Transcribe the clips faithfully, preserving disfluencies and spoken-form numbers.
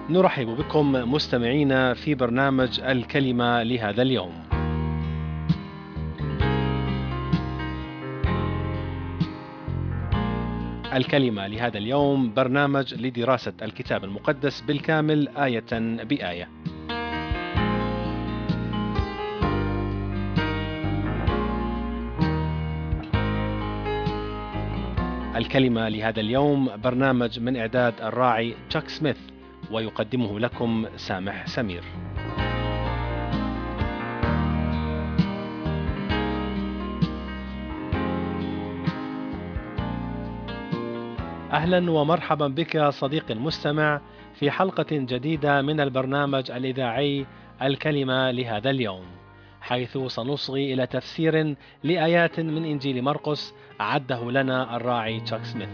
نرحب بكم مستمعينا في برنامج الكلمة لهذا اليوم. الكلمة لهذا اليوم برنامج لدراسة الكتاب المقدس بالكامل آية بآية. الكلمة لهذا اليوم برنامج من إعداد الراعي تشاك سميث، ويقدمه لكم سامح سمير. أهلا ومرحبا بك صديقي المستمع في حلقة جديدة من البرنامج الإذاعي الكلمة لهذا اليوم، حيث سنصغي إلى تفسير لآيات من إنجيل مرقس أعده لنا الراعي تشاك سميث.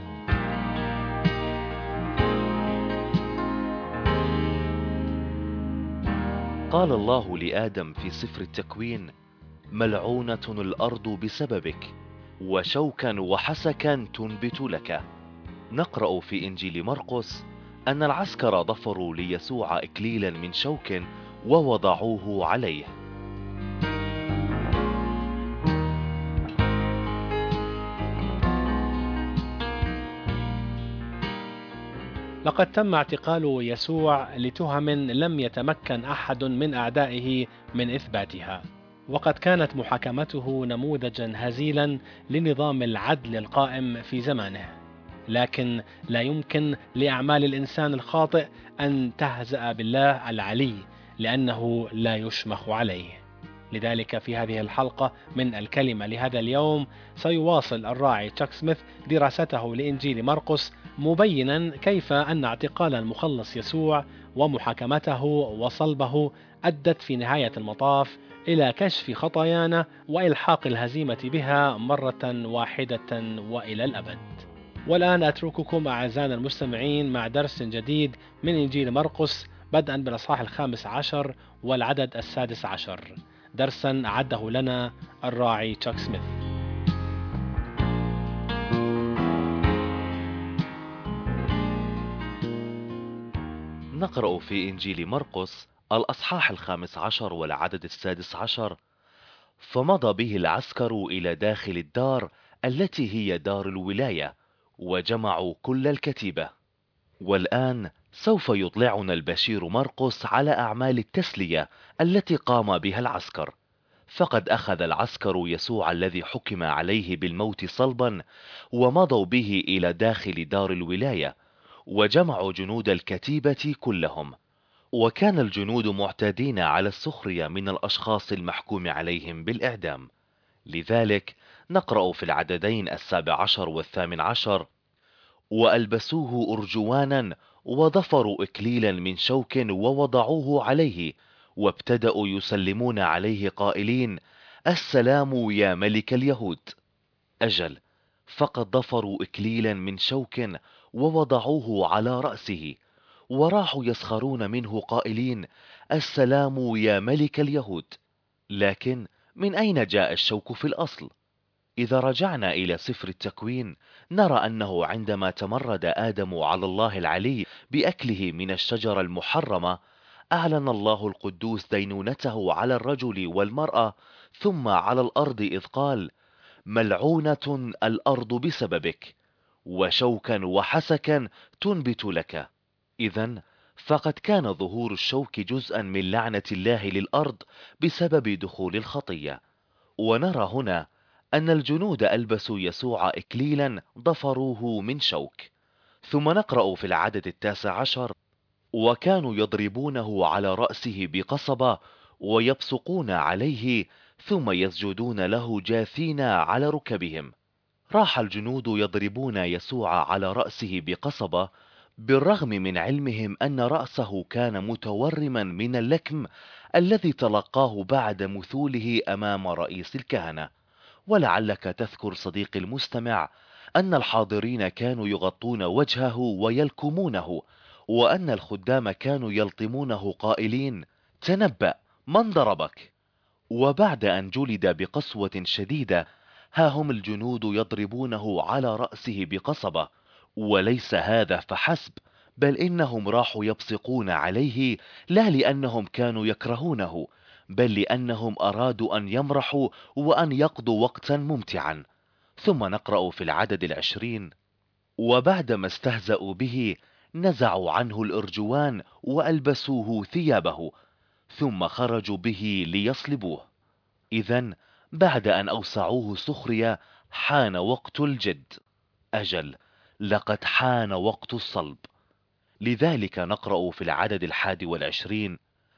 قال الله لآدم في سفر التكوين: ملعونة الأرض بسببك، وشوكا وحسكا تنبت لك. نقرأ في إنجيل مرقس أن العسكر ضفروا ليسوع إكليلا من شوك ووضعوه عليه. لقد تم اعتقال يسوع لتهم لم يتمكن أحد من أعدائه من إثباتها، وقد كانت محاكمته نموذجا هزيلا لنظام العدل القائم في زمانه. لكن لا يمكن لأعمال الإنسان الخاطئ أن تهزأ بالله العلي، لأنه لا يشمخ عليه. لذلك في هذه الحلقة من الكلمة لهذا اليوم سيواصل الراعي تشاك سميث دراسته لإنجيل مرقس، مبينا كيف أن اعتقال المخلص يسوع ومحاكمته وصلبه أدت في نهاية المطاف إلى كشف خطايانا وإلحاق الهزيمة بها مرة واحدة وإلى الأبد. والآن أترككم أعزائنا المستمعين مع درس جديد من إنجيل مرقس، بدءا بالأصحاح الخامس عشر والعدد السادس عشر، درسا أعده لنا الراعي تشاك سميث. نقرأ في إنجيل مرقس الأصحاح الخامس عشر والعدد السادس عشر: فمضى به العسكر إلى داخل الدار التي هي دار الولاية، وجمعوا كل الكتيبة. والآن سوف يطلعنا البشير مرقس على أعمال التسلية التي قام بها العسكر. فقد أخذ العسكر يسوع الذي حكم عليه بالموت صلبا، ومضوا به إلى داخل دار الولاية، وجمعوا جنود الكتيبة كلهم. وكان الجنود معتادين على السخرية من الأشخاص المحكوم عليهم بالإعدام. لذلك نقرأ في العددين السابع عشر والثامن عشر: وألبسوه أرجوانا، وضفروا إكليلا من شوك ووضعوه عليه، وابتدأوا يسلمون عليه قائلين: السلام يا ملك اليهود. أجل، فقد ضفروا إكليلا من شوك ووضعوه على رأسه، وراحوا يسخرون منه قائلين: السلام يا ملك اليهود. لكن من أين جاء الشوك في الأصل؟ إذا رجعنا إلى سفر التكوين نرى أنه عندما تمرد آدم على الله العلي بأكله من الشجرة المحرمة، أعلن الله القدوس دينونته على الرجل والمرأة ثم على الأرض، إذ قال: ملعونة الأرض بسببك، وشوكا وحسكا تنبت لك. إذن فقد كان ظهور الشوك جزءا من لعنة الله للأرض بسبب دخول الخطية. ونرى هنا أن الجنود ألبسوا يسوع إكليلا ضفروه من شوك. ثم نقرأ في العدد التاسع عشر: وكانوا يضربونه على رأسه بقصبة ويبصقون عليه، ثم يسجدون له جاثين على ركبهم. راح الجنود يضربون يسوع على رأسه بقصبة، بالرغم من علمهم أن رأسه كان متورما من اللكم الذي تلقاه بعد مثوله أمام رئيس الكهنة. ولعلك تذكر صديقي المستمع أن الحاضرين كانوا يغطون وجهه ويلكمونه، وأن الخدام كانوا يلطمونه قائلين: تنبأ، من ضربك؟ وبعد أن جلد بقسوة شديدة، ها هم الجنود يضربونه على رأسه بقصبة. وليس هذا فحسب، بل إنهم راحوا يبصقون عليه، لا لأنهم كانوا يكرهونه، بل لأنهم أرادوا أن يمرحوا وأن يقضوا وقتا ممتعا. ثم نقرأ في العدد العشرين: وبعدما استهزأوا به نزعوا عنه الأرجوان وألبسوه ثيابه، ثم خرجوا به ليصلبوه. إذن بعد أن أوسعوه سخرية حان وقت الجد. أجل، لقد حان وقت الصلب. لذلك نقرأ في العدد الحادي والعشرين: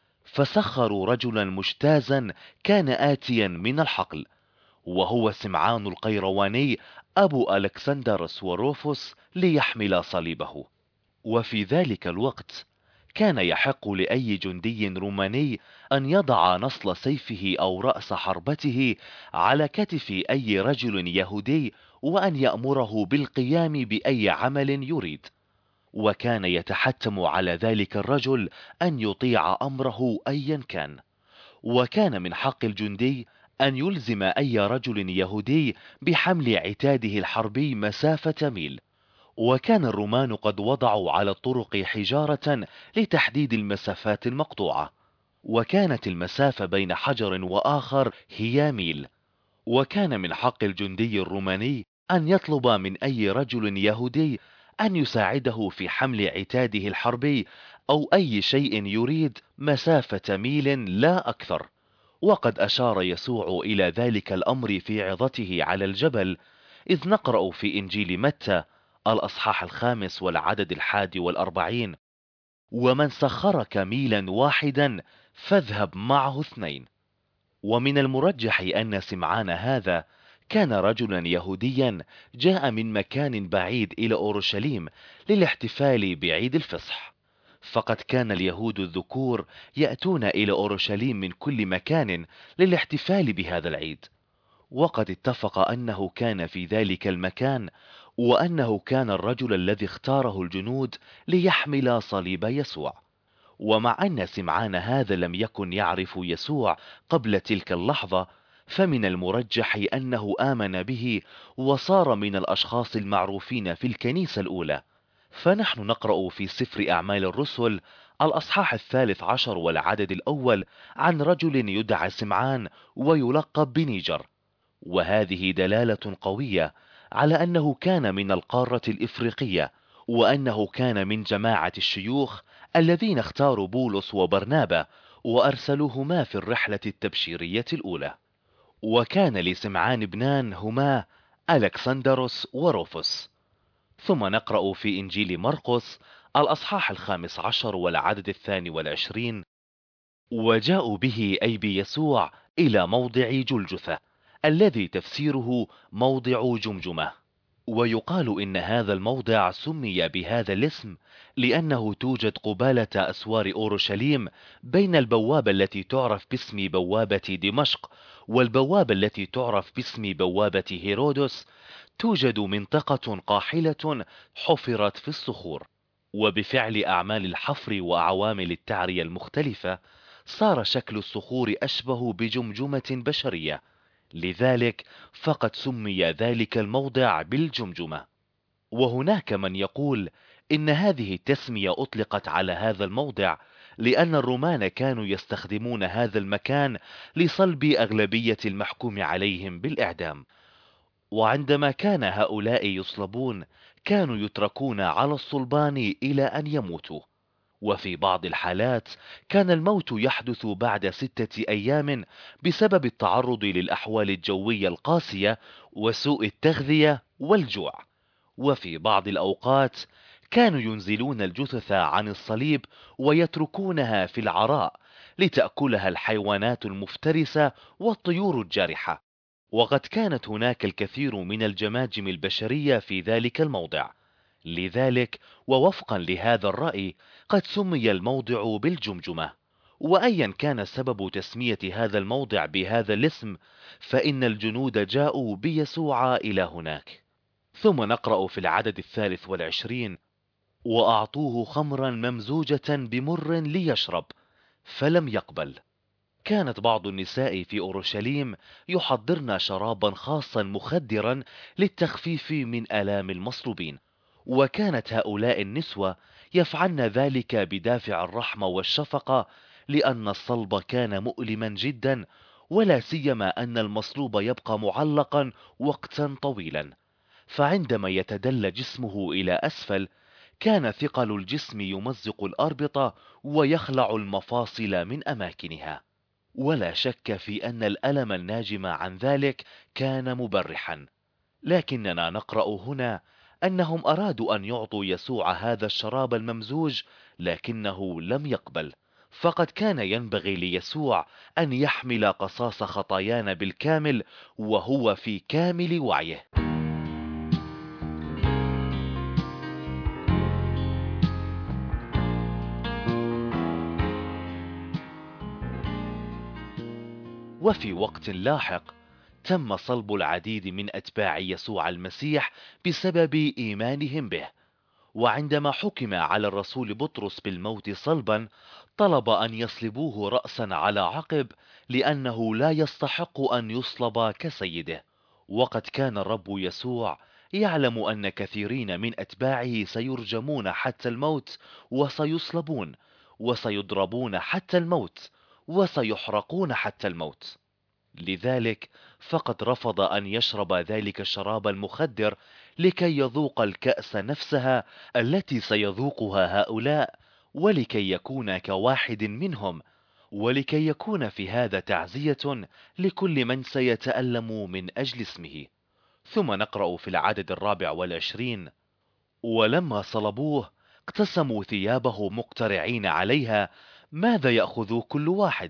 فسخروا رجلا مجتازا كان آتيا من الحقل، وهو سمعان القيرواني أبو ألكسندرس وروفوس، ليحمل صليبه. وفي ذلك الوقت كان يحق لأي جندي روماني أن يضع نصل سيفه أو رأس حربته على كتف أي رجل يهودي، وأن يأمره بالقيام بأي عمل يريد، وكان يتحتم على ذلك الرجل أن يطيع أمره أيا كان. وكان من حق الجندي أن يلزم أي رجل يهودي بحمل عتاده الحربي مسافة ميل. وكان الرومان قد وضعوا على الطرق حجارة لتحديد المسافات المقطوعة، وكانت المسافة بين حجر وآخر هي ميل. وكان من حق الجندي الروماني أن يطلب من أي رجل يهودي أن يساعده في حمل عتاده الحربي أو أي شيء يريد مسافة ميل لا أكثر. وقد أشار يسوع إلى ذلك الأمر في عظته على الجبل، إذ نقرأ في إنجيل متى الأصحاح الخامس والعدد الحادي والأربعين: ومن سخرك ميلا واحدا فاذهب معه اثنين. ومن المرجح أن سمعان هذا كان رجلا يهوديا جاء من مكان بعيد إلى أورشليم للاحتفال بعيد الفصح، فقد كان اليهود الذكور يأتون إلى أورشليم من كل مكان للاحتفال بهذا العيد. وقد اتفق أنه كان في ذلك المكان، وأنه كان الرجل الذي اختاره الجنود ليحمل صليب يسوع. ومع أن سمعان هذا لم يكن يعرف يسوع قبل تلك اللحظة، فمن المرجح أنه آمن به وصار من الأشخاص المعروفين في الكنيسة الأولى. فنحن نقرأ في سفر أعمال الرسل الأصحاح الثالث عشر والعدد الأول عن رجل يدعى سمعان ويلقب بنيجر، وهذه دلالة قوية على أنه كان من القارة الإفريقية، وأنه كان من جماعة الشيوخ الذين اختاروا بولس وبرنابا وأرسلوهما في الرحلة التبشيرية الأولى. وكان لسمعان ابنان هما ألكسندروس وروفوس. ثم نقرأ في إنجيل مرقس الأصحاح الخامس عشر والعدد الثاني والعشرين: وجاءوا به أي بيسوع إلى موضع جلجثة، الذي تفسيره موضع جمجمة. ويقال إن هذا الموضع سمي بهذا الاسم لأنه توجد قبالة أسوار أورشليم، بين البوابة التي تعرف باسم بوابة دمشق والبوابة التي تعرف باسم بوابة هيرودس، توجد منطقة قاحلة حفرت في الصخور. وبفعل أعمال الحفر وأعوامل التعرية المختلفة صار شكل الصخور أشبه بجمجمة بشرية، لذلك فقد سمي ذلك الموضع بالجمجمة. وهناك من يقول إن هذه التسمية أطلقت على هذا الموضع لأن الرومان كانوا يستخدمون هذا المكان لصلب أغلبية المحكوم عليهم بالإعدام، وعندما كان هؤلاء يصلبون كانوا يتركون على الصلبان إلى أن يموتوا. وفي بعض الحالات كان الموت يحدث بعد ستة أيام بسبب التعرض للأحوال الجوية القاسية وسوء التغذية والجوع. وفي بعض الأوقات كانوا ينزلون الجثث عن الصليب ويتركونها في العراء لتأكلها الحيوانات المفترسة والطيور الجارحة. وقد كانت هناك الكثير من الجماجم البشرية في ذلك الموضع، لذلك ووفقا لهذا الرأي قد سمي الموضع بالجمجمة. وأيا كان سبب تسمية هذا الموضع بهذا الاسم، فإن الجنود جاءوا بيسوع إلى هناك. ثم نقرأ في العدد الثالث والعشرين: وأعطوه خمرا ممزوجة بمر ليشرب فلم يقبل. كانت بعض النساء في أورشليم يحضرن شرابا خاصا مخدرا للتخفيف من آلام المصلوبين، وكانت هؤلاء النسوة يفعلن ذلك بدافع الرحمة والشفقة، لأن الصلب كان مؤلما جدا، ولا سيما أن المصلوب يبقى معلقا وقتا طويلا، فعندما يتدلى جسمه إلى أسفل كان ثقل الجسم يمزق الأربطة ويخلع المفاصل من أماكنها. ولا شك في أن الألم الناجم عن ذلك كان مبرحا، لكننا نقرأ هنا أنهم أرادوا أن يعطوا يسوع هذا الشراب الممزوج، لكنه لم يقبل، فقد كان ينبغي ليسوع أن يحمل قصاص خطايانا بالكامل وهو في كامل وعيه. وفي وقت لاحق تم صلب العديد من أتباع يسوع المسيح بسبب إيمانهم به، وعندما حكم على الرسول بطرس بالموت صلبا طلب أن يصلبوه رأسا على عقب، لأنه لا يستحق أن يصلب كسيده. وقد كان الرب يسوع يعلم أن كثيرين من أتباعه سيرجمون حتى الموت، وسيصلبون، وسيضربون حتى الموت، وسيحرقون حتى الموت. لذلك فقد رفض أن يشرب ذلك الشراب المخدر لكي يذوق الكأس نفسها التي سيذوقها هؤلاء، ولكي يكون كواحد منهم، ولكي يكون في هذا تعزية لكل من سيتألم من أجل اسمه. ثم نقرأ في العدد الرابع والعشرين: ولما صلبوه اقتسموا ثيابه مقترعين عليها ماذا يأخذ كل واحد.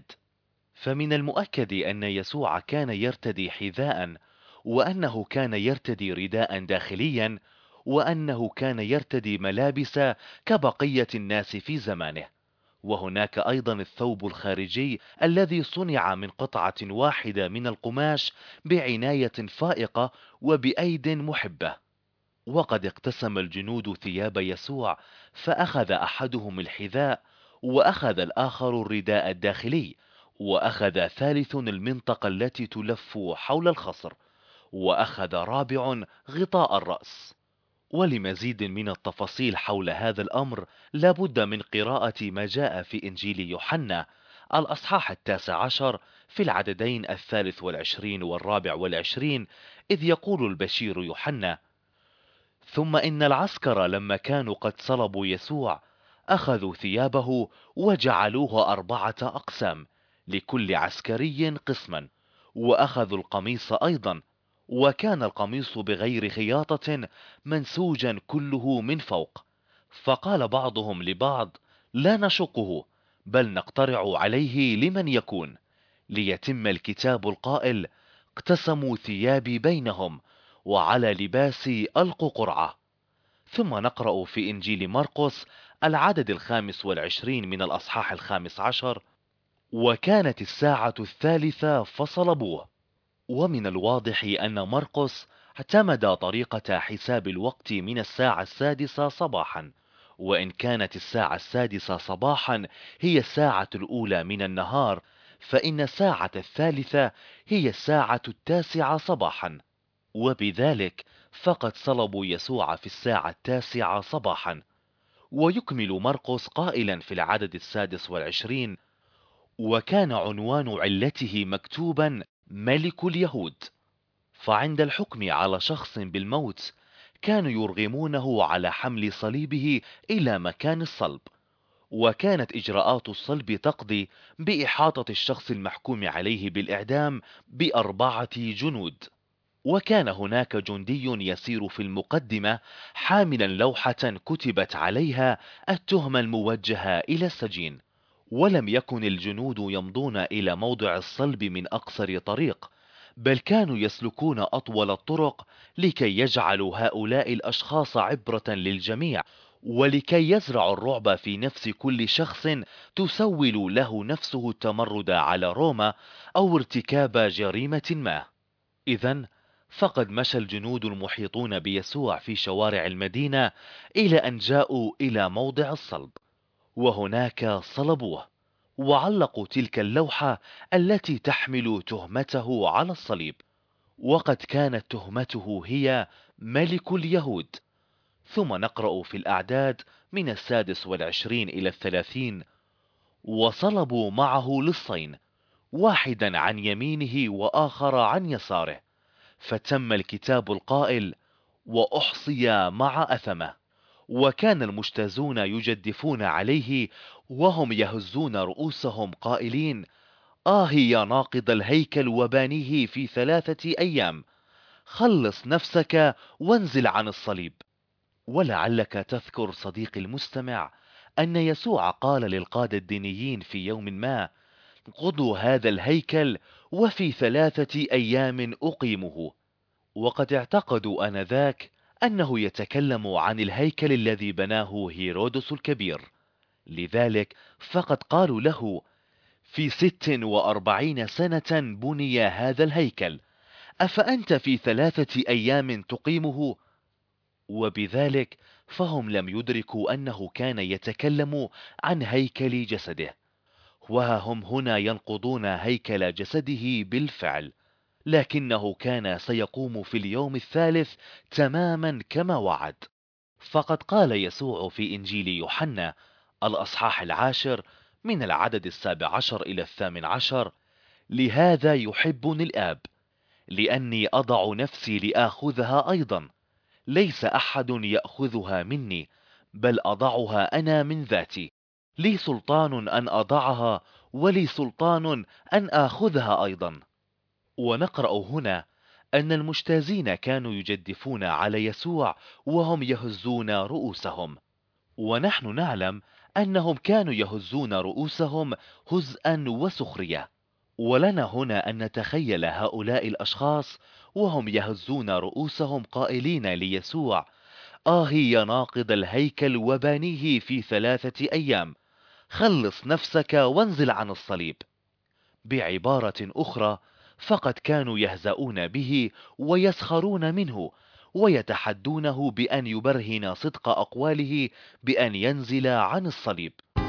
فمن المؤكد أن يسوع كان يرتدي حذاء، وأنه كان يرتدي رداء داخليا، وأنه كان يرتدي ملابس كبقية الناس في زمانه. وهناك أيضا الثوب الخارجي الذي صنع من قطعة واحدة من القماش بعناية فائقة وبأيد محبة. وقد اقتسم الجنود ثياب يسوع، فأخذ أحدهم الحذاء، وأخذ الآخر الرداء الداخلي، وأخذ ثالث المنطقة التي تلف حول الخصر، وأخذ رابع غطاء الرأس. ولمزيد من التفاصيل حول هذا الأمر لابد من قراءة ما جاء في إنجيل يوحنا الأصحاح التاسع عشر في العددين الثالث والعشرين والرابع والعشرين، إذ يقول البشير يوحنا: ثم إن العسكر لما كانوا قد صلبوا يسوع أخذوا ثيابه وجعلوها أربعة أقسام، لكل عسكري قسما، وأخذوا القميص أيضا، وكان القميص بغير خياطة منسوجا كله من فوق. فقال بعضهم لبعض: لا نشقه، بل نقترع عليه لمن يكون، ليتم الكتاب القائل: اقتسموا ثيابي بينهم، وعلى لباسي ألقوا قرعة. ثم نقرأ في إنجيل مرقس العدد الخامس والعشرين من الأصحاح الخامس عشر: وكانت الساعة الثالثة فصلبوه. ومن الواضح أن مرقس اعتمد طريقة حساب الوقت من الساعة السادسة صباحا، وإن كانت الساعة السادسة صباحا هي الساعة الأولى من النهار، فإن الساعة الثالثة هي الساعة التاسعة صباحا. وبذلك فقد صلبوا يسوع في الساعة التاسعة صباحا. ويكمل مرقس قائلا في العدد السادس والعشرين: وكان عنوان علته مكتوبا ملك اليهود. فعند الحكم على شخص بالموت كانوا يرغمونه على حمل صليبه إلى مكان الصلب، وكانت إجراءات الصلب تقضي بإحاطة الشخص المحكوم عليه بالإعدام بأربعة جنود. وكان هناك جندي يسير في المقدمة حاملا لوحة كتبت عليها التهمة الموجهة إلى السجين. ولم يكن الجنود يمضون إلى موضع الصلب من أقصر طريق، بل كانوا يسلكون أطول الطرق لكي يجعلوا هؤلاء الأشخاص عبرة للجميع، ولكي يزرعوا الرعب في نفس كل شخص تسول له نفسه التمرد على روما أو ارتكاب جريمة ما. إذن فقد مشى الجنود المحيطون بيسوع في شوارع المدينة إلى أن جاءوا إلى موضع الصلب، وهناك صلبوه، وعلقوا تلك اللوحة التي تحمل تهمته على الصليب. وقد كانت تهمته هي ملك اليهود. ثم نقرأ في الأعداد من السادس والعشرين إلى الثلاثين: وصلبوا معه لصين، واحدا عن يمينه وآخر عن يساره، فتم الكتاب القائل: وأحصي مع أثمه. وكان المجتازون يجدفون عليه وهم يهزون رؤوسهم قائلين: آه يا ناقض الهيكل وبانيه في ثلاثة أيام، خلص نفسك وانزل عن الصليب. ولعلك تذكر صديقي المستمع أن يسوع قال للقادة الدينيين في يوم ما: انقضوا هذا الهيكل وفي ثلاثة أيام أقيمه. وقد اعتقدوا آنذاك أنه يتكلم عن الهيكل الذي بناه هيرودس الكبير، لذلك فقد قالوا له: في ست وأربعين سنة بني هذا الهيكل، أفأنت في ثلاثة أيام تقيمه؟ وبذلك فهم لم يدركوا أنه كان يتكلم عن هيكل جسده، وهم هنا ينقضون هيكل جسده بالفعل، لكنه كان سيقوم في اليوم الثالث تماما كما وعد. فقد قال يسوع في إنجيل يوحنا الأصحاح العاشر من العدد السابع عشر إلى الثامن عشر: لهذا يحبني الآب، لأني أضع نفسي لآخذها أيضا، ليس أحد يأخذها مني، بل أضعها أنا من ذاتي، لي سلطان أن أضعها ولي سلطان أن آخذها أيضا. ونقرأ هنا أن المجتازين كانوا يجدفون على يسوع وهم يهزون رؤوسهم، ونحن نعلم أنهم كانوا يهزون رؤوسهم هزءا وسخرية. ولنا هنا أن نتخيل هؤلاء الأشخاص وهم يهزون رؤوسهم قائلين ليسوع: آه يا ناقض الهيكل وبانيه في ثلاثة أيام، خلص نفسك وانزل عن الصليب. بعبارة أخرى، فقد كانوا يهزؤون به ويسخرون منه ويتحدونه بأن يبرهن صدق أقواله بأن ينزل عن الصليب.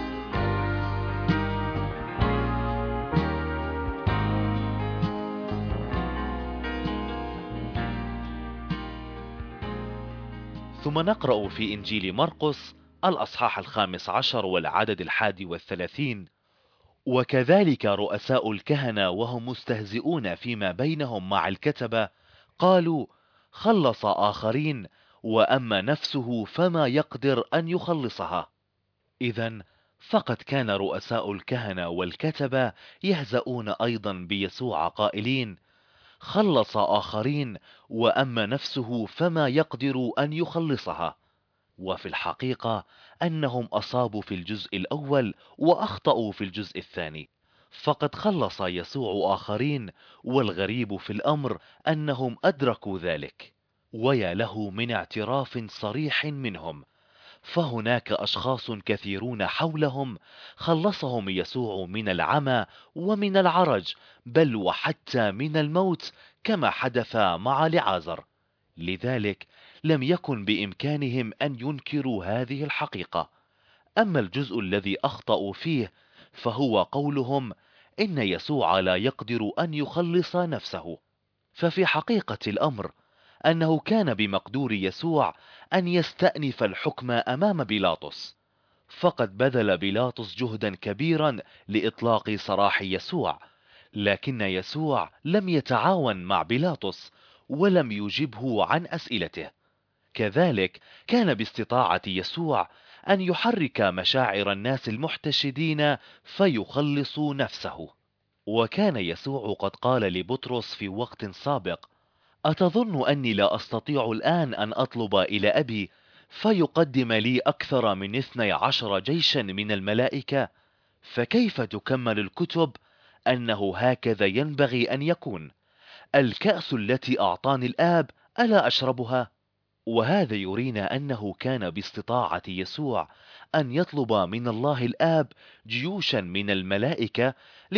ثم نقرأ في إنجيل مرقس الأصحاح الخامس عشر والعدد الحادي والثلاثين: وكذلك رؤساء الكهنة وهم مستهزئون فيما بينهم مع الكتبة قالوا: خلص آخرين وأما نفسه فما يقدر أن يخلصها. إذن فقد كان رؤساء الكهنة والكتبة يهزؤون أيضا بيسوع قائلين: خلص آخرين وأما نفسه فما يقدر أن يخلصها. وفي الحقيقة أنهم أصابوا في الجزء الأول وأخطأوا في الجزء الثاني، فقد خلص يسوع آخرين، والغريب في الأمر أنهم أدركوا ذلك. ويا له من اعتراف صريح منهم، فهناك أشخاص كثيرون حولهم خلصهم يسوع من العمى ومن العرج، بل وحتى من الموت، كما حدث مع لعازر. لذلك لم يكن بإمكانهم أن ينكروا هذه الحقيقة. أما الجزء الذي أخطأوا فيه فهو قولهم إن يسوع لا يقدر أن يخلص نفسه. ففي حقيقة الأمر أنه كان بمقدور يسوع أن يستأنف الحكم أمام بيلاطس، فقد بذل بيلاطس جهدا كبيرا لإطلاق سراح يسوع، لكن يسوع لم يتعاون مع بيلاطس ولم يجبه عن أسئلته. كذلك كان باستطاعة يسوع أن يحرك مشاعر الناس المحتشدين فيخلص نفسه. وكان يسوع قد قال لبطرس في وقت سابق: أتظن أني لا أستطيع الآن أن أطلب إلى أبي فيقدم لي أكثر من اثني عشر جيشا من الملائكة؟ فكيف تكمل الكتب أنه هكذا ينبغي أن يكون؟ الكأس التي أعطاني الآب ألا أشربها؟ وهذا يرينا أنه كان باستطاعة يسوع أن يطلب من الله الآب جيوشا من الملائكة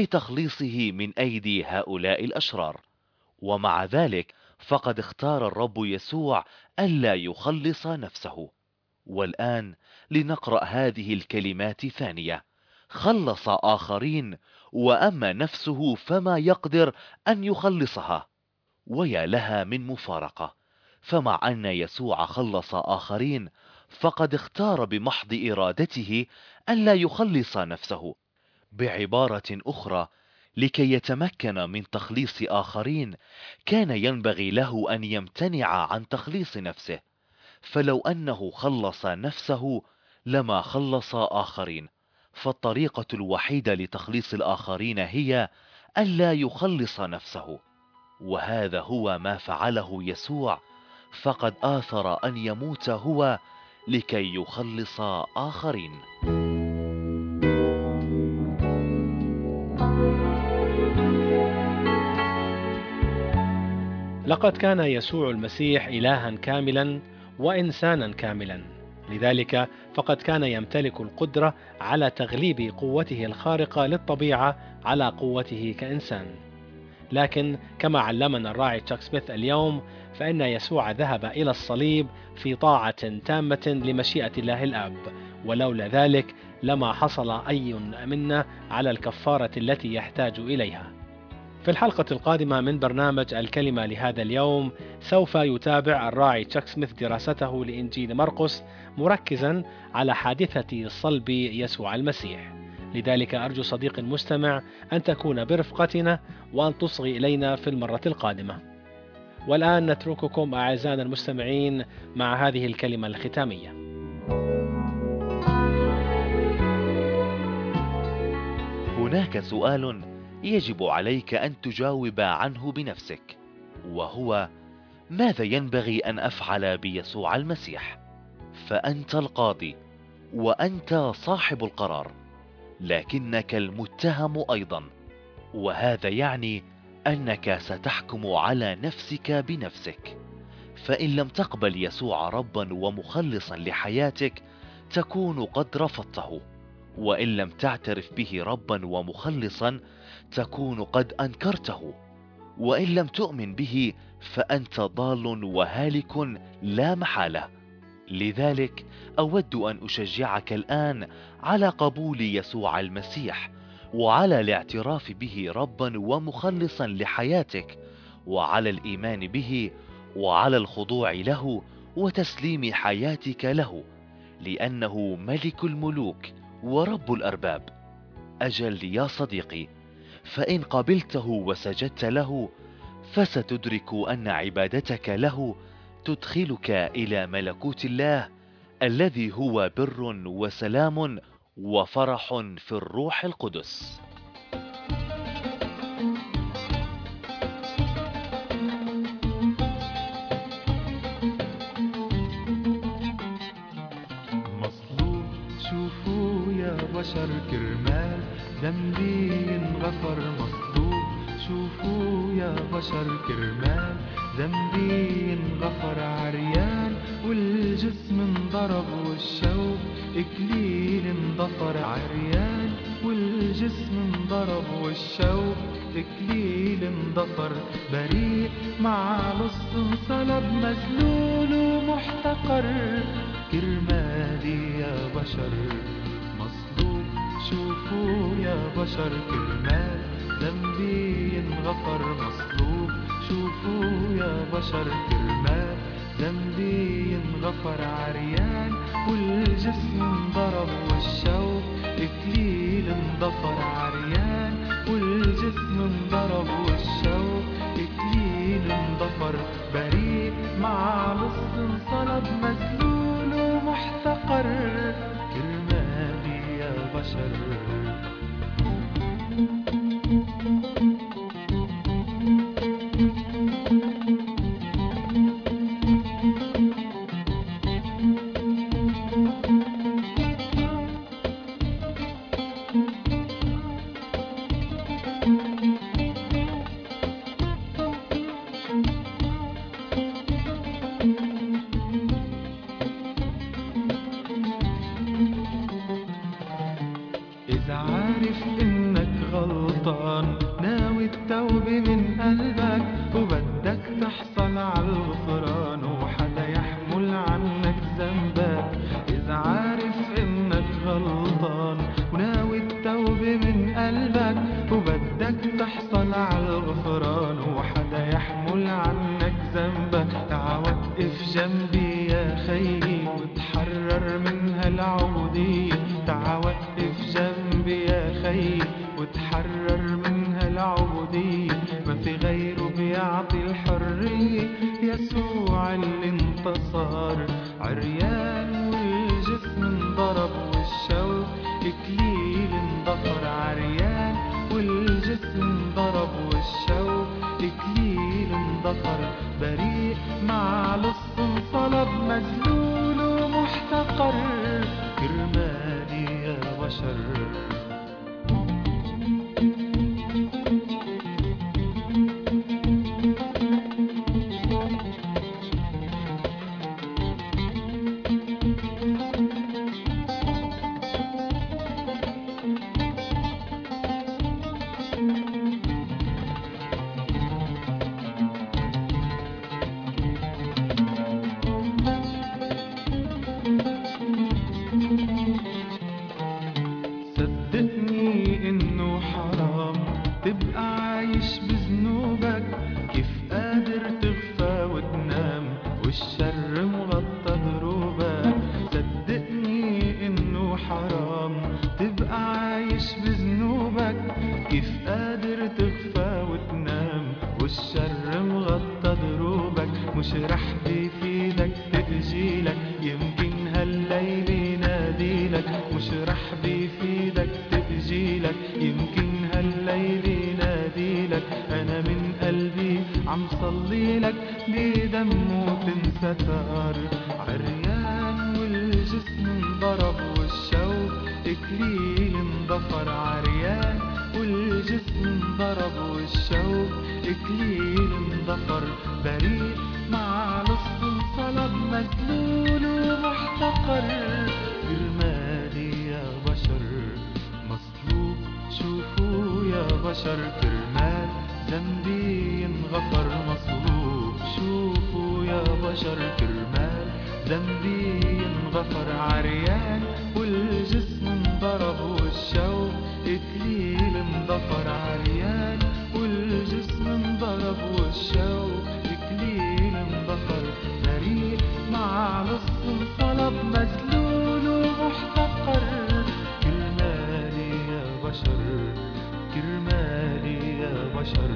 لتخليصه من أيدي هؤلاء الأشرار، ومع ذلك فقد اختار الرب يسوع ألا يخلص نفسه. والآن لنقرأ هذه الكلمات ثانية: خلص آخرين وأما نفسه فما يقدر أن يخلصها. ويا لها من مفارقة، فمع أن يسوع خلص آخرين، فقد اختار بمحض إرادته ألا يخلص نفسه. بعبارة أخرى، لكي يتمكن من تخليص آخرين كان ينبغي له أن يمتنع عن تخليص نفسه، فلو أنه خلص نفسه لما خلص آخرين. فالطريقة الوحيدة لتخليص الآخرين هي ألا يخلص نفسه، وهذا هو ما فعله يسوع، فقد آثر أن يموت هو لكي يخلص آخرين. لقد كان يسوع المسيح إلها كاملا وإنسانا كاملا، لذلك فقد كان يمتلك القدرة على تغليب قوته الخارقة للطبيعة على قوته كإنسان. لكن كما علمنا الراعي تشاك سميث اليوم، فإن يسوع ذهب إلى الصليب في طاعة تامة لمشيئة الله الآب، ولولا ذلك لما حصل أي منا على الكفارة التي يحتاج إليها. في الحلقة القادمة من برنامج الكلمة لهذا اليوم، سوف يتابع الراعي تشاك سميث دراسته لإنجيل مرقس، مركزا على حادثة صلب يسوع المسيح. لذلك أرجو صديق المستمع أن تكون برفقتنا وأن تصغي إلينا في المرة القادمة. والآن نترككم أعزائنا المستمعين مع هذه الكلمة الختامية. هناك سؤال يجب عليك أن تجاوب عنه بنفسك، وهو: ماذا ينبغي أن أفعل بيسوع المسيح؟ فأنت القاضي، وأنت صاحب القرار، لكنك المتهم أيضا، وهذا يعني أنك ستحكم على نفسك بنفسك. فإن لم تقبل يسوع ربا ومخلصا لحياتك تكون قد رفضته، وإن لم تعترف به ربا ومخلصا تكون قد أنكرته، وإن لم تؤمن به فأنت ضال وهالك لا محالة. لذلك أود أن أشجعك الآن على قبول يسوع المسيح، وعلى الاعتراف به ربا ومخلصا لحياتك، وعلى الإيمان به، وعلى الخضوع له وتسليم حياتك له، لأنه ملك الملوك ورب الأرباب. أجل يا صديقي، فإن قبلته وسجدت له فستدرك أن عبادتك له تدخلك إلى ملكوت الله الذي هو بر وسلام وفرح في الروح القدس. مصلوب شوفوا يا بشر كرمال ذنبي انغفر. مصلوب شوفوا يا بشر كرمال ذنبي انغفر. عريان والجسم انضرب والشوك اكليل انضفر. عريان والجسم انضرب والشوك اكليل انضفر. بريء مع لص انصلب مذلول ومحتقر كرمالي يا بشر. مصلوب شوفوا يا بشر كرمال ذنبي انغفر. مصلوب شوفوا يا بشر كرمال ذنبي انغفر. عريان والجسم انضرب والشوك اكليل انضفر. عريان والجسم انضرب والشوك اكليل انضفر. بريء مع لص انصلب مذلول ومحتقر كرمالي يا بشر. إذا عارف إنك غلطان ناوي التوبة من قلبك وبدك تحصل على الغفران وحدا يحمل عنك ذنبك. إذا عارف إنك غلطان وناوي التوبة من قلبك وبدك تحصل على الغفران وحدا يحمل عنك ذنبك. تعا وقف جنبي يا خيي وتحرر من هالعبودية، تعا وقف جنبي يا خيي وتحرر من هالعبودية، ما في غيره بيعطي الحرية، يسوع اللي انتصر. عريان والجسم انضرب والشوق إكليل انضفر، عريان والجسم انضرب والشوق إكليل انضفر، بريء مع لص انصلب مذلول ومحتقر، كرمالي يا بشر. صدقني انه حرام تبقى عايش بذنوبك، كيف قادر تغفى وتنام والشر مغطى دروبك. صدقني انه حرام تبقى عايش بذنوبك، كيف قادر تغفى وتنام والشر مغطى دروبك. مش رح بيفيدك تأجيلك، يمكن هالليل يناديلك، مش رح بيفيدك تأجيلك، يمكن هالليل يناديلك. أنا من قلبي عم صليلك بدمه تنستر، عريان والجسم انضرب والشوق إكليل انضفر، عريان والجسم انضرب والشوق إكليل انضفر، بريء مع لص انصلب مذلول ومحتقر، كرمالي يا بشر مصلوب. شوفوا يا بشر كرمال ذنبي ينغفر مصلوب، شوفوا يا بشر كرمال ذنبي ينغفر، عريان والجسم انضرب والشوق إكليل انضفر، عريان والجسم انضرب والشوق إكليل انضفر، بريء مع لص انصلب مذلول ومحتقر، كرمالي يا بشر، كرمالي يا بشر،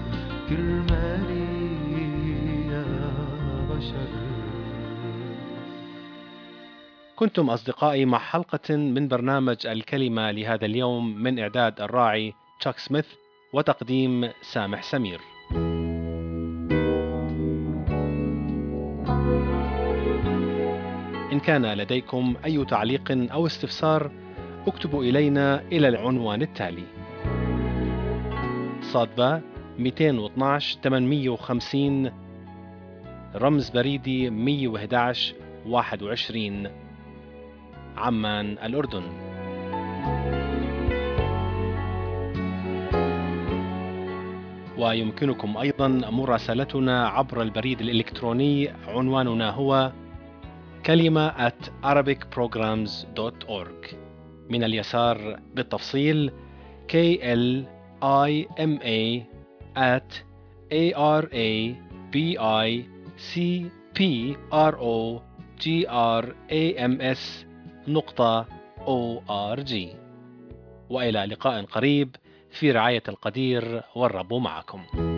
كرمالي يا بشر. كنتم أصدقائي مع حلقة من برنامج الكلمة لهذا اليوم، من إعداد الراعي تشاك سميث وتقديم سامح سمير. إن كان لديكم أي تعليق أو استفسار اكتبوا إلينا إلى العنوان التالي: صادبة مئتين واثناشر ثمانمئة وخمسين، رمز بريدي مئة وأحد عشر واحد وعشرين، عمان الأردن. ويمكنكم أيضا مراسلتنا عبر البريد الإلكتروني، عنواننا هو كلمة at arabic programs dot org. من اليسار بالتفصيل K L I M A at A R A B I C P R O G R A M S نقطة O R G. وإلى لقاء قريب في رعاية القدير، والرب معكم.